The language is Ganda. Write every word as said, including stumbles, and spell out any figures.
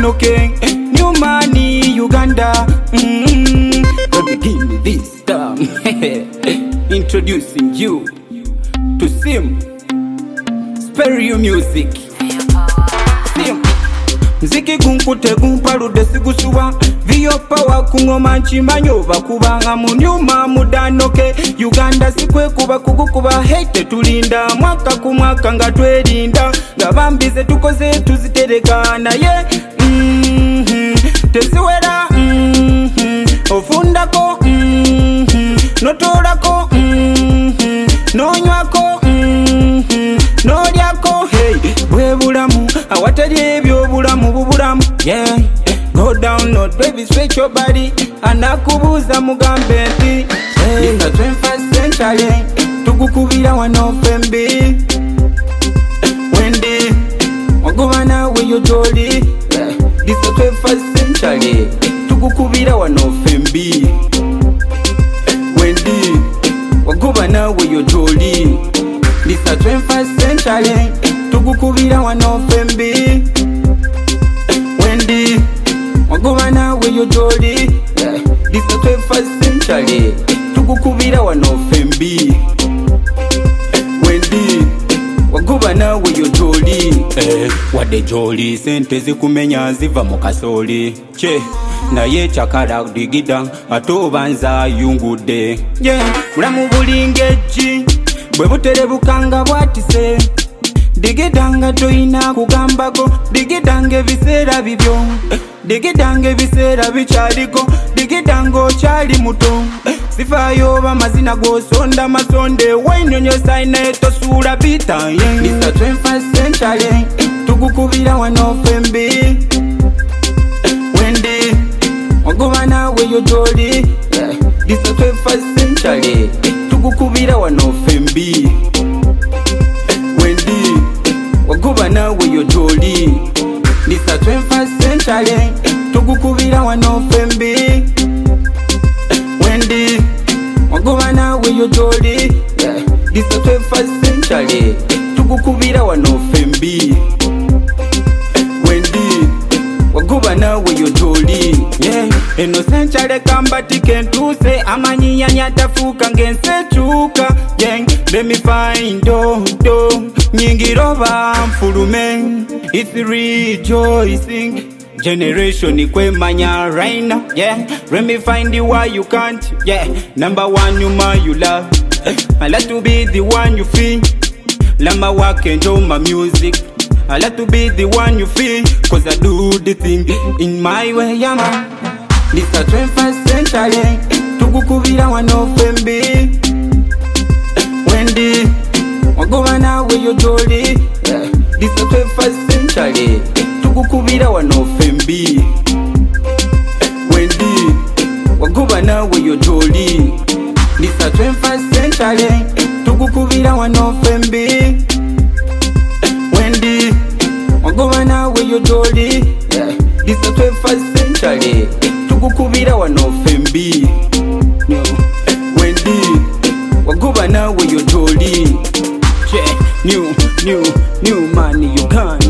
Mudanoke, new money Uganda. Mm-hmm. We'll begin this time. Introducing you to Sim Stereo Music. Sim Mziki gunkute gumpalude sigusuwa Vio power kungoma nchimanyo Bakubanga munyuma Mudanoke Uganda sikwe kuba kugukuba Hate tulinda mwaka kumwaka nga twelinda Gabambize tukoze tuzitereka na ye mm-hmm. Tesiwera mm-hmm. Ofundako mm-hmm. Notolako mm-hmm. Nonywako mm-hmm. Nolyako hey bwebulamu awatali ebyo bulamu bubulamu yeah go down not baby stretch your body anakubuza mugambe nti hey in the twenty-first century tugukubira wanofembi Wendy wagubana we yo jolly yeah this the twenty-first century tugukubira wanofembi Wendy wagubana we yo jolly this the twenty-first century tugukubira wanofembi Wendy wagubana we yo jolly yeah this the twenty-first century tugukubira wanofembi Wendy wagubana we yo jolly eh wade jolly sente zikumenya ziva mu kasoli che naye chakala digida atobanza yungude yeah mulamu bulingeji bwe buterebukanga bwatise digidanga toina kugambako digidange bisera bibyo digidange bisera bichaliko digidango chali muto sifayo bamazina gosonda masonde wenyonyo saine tosula bita yeah. This the twenty-first century tugukubira wanofembi Wendy wagubana we yo jolly yeah. This the twenty-first century tugukubira wanofembi Wendy wagubana we yo jolly this the twenty-first century tugukubira wanofembi Wendy wagubana we yo jolly yeah this the twenty-first century tugukubira wanofembi Wendy wagubana we yo jolly yeah eno century kambati kentuse amanyinya nyatafuka ngensechuka yeah let me find do do nyingiroba mfulume it's rejoicing generation ikwemanya right now yeah let me find you why you can't yeah number one you my you love I like to be the one you feel lama work and do my music I like to be the one you feel cause I do the thing in my way yeah man this the twenty-first century tugukubira wanofembi Wendy wagubana we yo jolly yeah this the twenty-first century tugukubira wanofembi Wendy wagubana we yo jolly this the twenty-first century tugukubira wanofembi Wendy wagubana we yo jolly yeah this the twenty-first century tugukubira wanofembi no Wendy wagubana we yo jolly yeah new new new money Uganda